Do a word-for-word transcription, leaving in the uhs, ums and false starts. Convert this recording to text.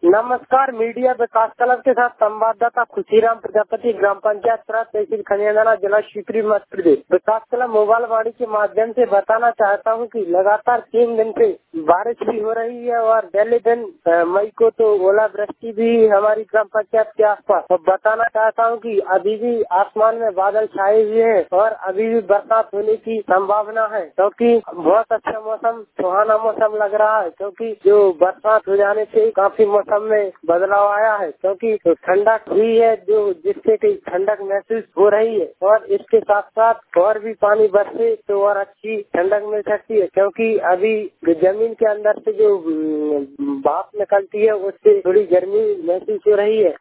नमस्कार। मीडिया विकास क्लब के साथ संवाददाता खुशीराम प्रजापति, ग्राम पंचायत सराय, तहसील खनियाना, जिला शिवपुरी, मध्य प्रदेश। विकास क्लब मोबाइल वाणी के माध्यम से बताना चाहता हूं कि लगातार तीन दिन से बारिश भी हो रही है और पहले दिन मई को तो ओलावृष्टि भी हमारी ग्राम पंचायत के आसपास। और बताना चाहता हूं कि अभी भी आसमान में बादल छाए हुए हैं और अभी भी बरसात होने की संभावना है, क्योंकि बहुत अच्छा मौसम, सुहाना मौसम लग रहा है, क्योंकि जो बरसात हो जाने से काफी मौसम में बदलाव आया है, क्योंकि तो ठंडक हुई है, जो जिससे कि ठंडक महसूस हो रही है। और इसके साथ साथ और भी पानी बरसे तो और अच्छी ठंडक मिल सकती है, क्योंकि अभी जमीन के अंदर से जो भाप निकलती है उससे थोड़ी गर्मी महसूस हो रही है।